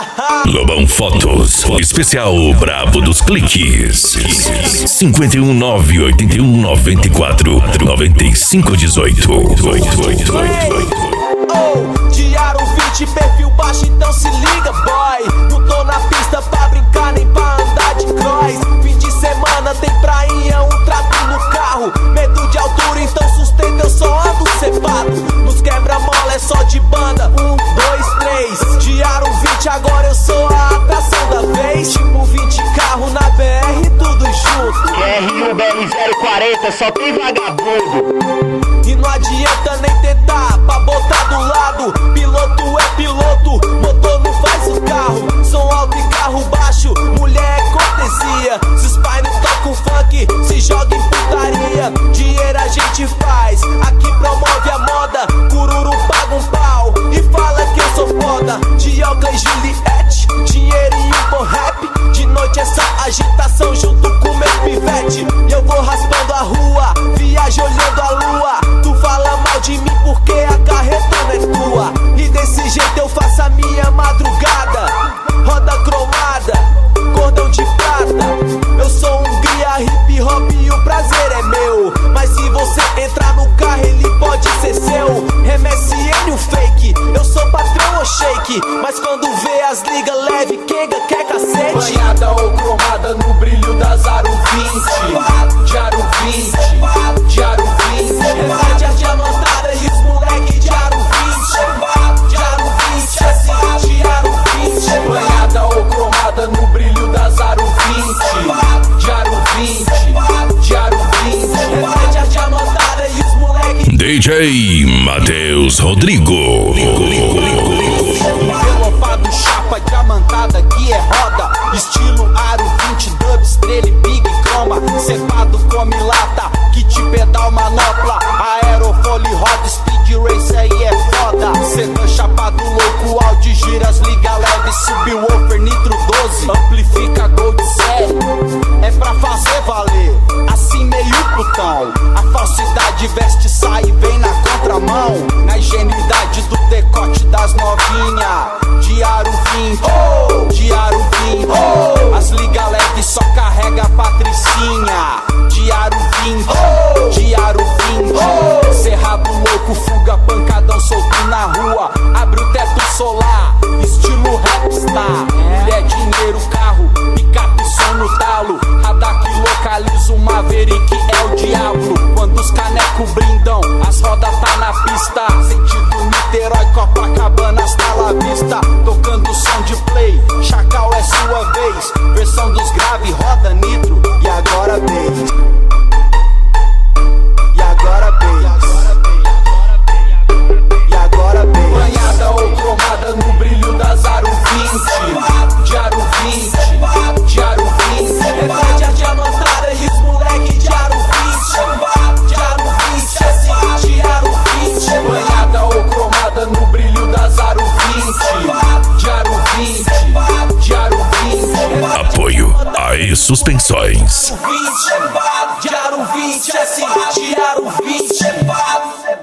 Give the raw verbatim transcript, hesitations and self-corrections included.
Lobão Fotos, especial Brabo dos Cliques. cinco um nove oito um nove quatro nove cinco um oito. Diário vinte, perfil baixo, então se liga, boy. Não tô na pista pra brincar nem pra andar de cross. Fim de semana tem prainha, um trato no carro. Medo de altura, então sustenta, eu só ando cepado. Nos quebra-mola é só de banda, um, dois, três. Diário vinte, agora eu sou a atração da vez. Tipo vinte carro na B R, tudo junto. Q R U B L zero quarenta, só tem vagabundo. E não adianta nem tentar pra botar do lado. Piloto é piloto, motor não faz o carro. Som alto e carro baixo, mulher é cortesia. Se os pais não tocam funk, se joga em putaria. Dinheiro a gente faz, aqui promove a moda. Cururu paga um pau e fala que eu sou foda. Dioca e Juliette, dinheiro e um bom rap. De noite é só agitação junto com meu pivete. E eu vou raspando a rua, viajo olhando a lua. Tu fala mal de mim porque a carreta não é tua. E desse jeito eu faço a minha madrugada. Roda cromada, cordão de prata. Eu sou um cria hip hop e o prazer é meu. Mas se você entrar no carro ele pode ser seu. M S N o fake, eu sou patrão ou shake. Mas quando vê as ligas leve, Kenga quer cacete. Banhada ou cromada no brilho das Aro vinte. De Aro vinte, de Aro vinte. Reflete a diamantada e os moleque de Aro vinte. De Aro vinte, assim, de Aro vinte. Banhada ou cromada no brilho das Aro vinte. De Aro vinte, de Aro vinte. Reflete a diamantada e os moleque. D J Matheus Rodrigo. Envelopado, chapa diamantada que é roda. Estilo Aro vinte, dub, estrela e big croma. Cepado come lata, kit pedal manopla. Aerofólio roda, speed race aí é foda. Sedan chapado louco, áudio giras, liga leve. Subwoofer nitro doze, amplifica gold série. É pra fazer valer, assim meio putão. A falsidade veste, sai e vem na contramão. Na ingenuidade do decote das novinha. De Aro vinte, oh, de Aro vinte, oh. As liga leve só carrega a patricinha. De Aro vinte, oh, de Aro vinte, oh. Cerrado louco, fuga, pancadão solto na rua. Abre o teto solar, estilo rapstar. Mulher, dinheiro, carro, picape, som no talo. Radar que localiza o Maverick, é o diabo. Quando os canecos brindam, as rodas tá na pista. Sentido Niterói, Copacabana, hasta la vista. Tocando som de play, Chacal é sua vez. Versão dos grave, roda nitro, e agora bass. E agora bass. E agora bass. Banhada ou cromada no brilho das Aro vinte. De Aro vinte, de Aro vinte. Reflete a diamantada e os moleque de Aro vinte. De Aro vinte, assim, de Aro vinte. Banhada ou cromada no brilho das Aro vinte. De Aro vinte, de Aro vinte. Apoio A E Suspensões. De Aro vinte, assim, de Aro vinte.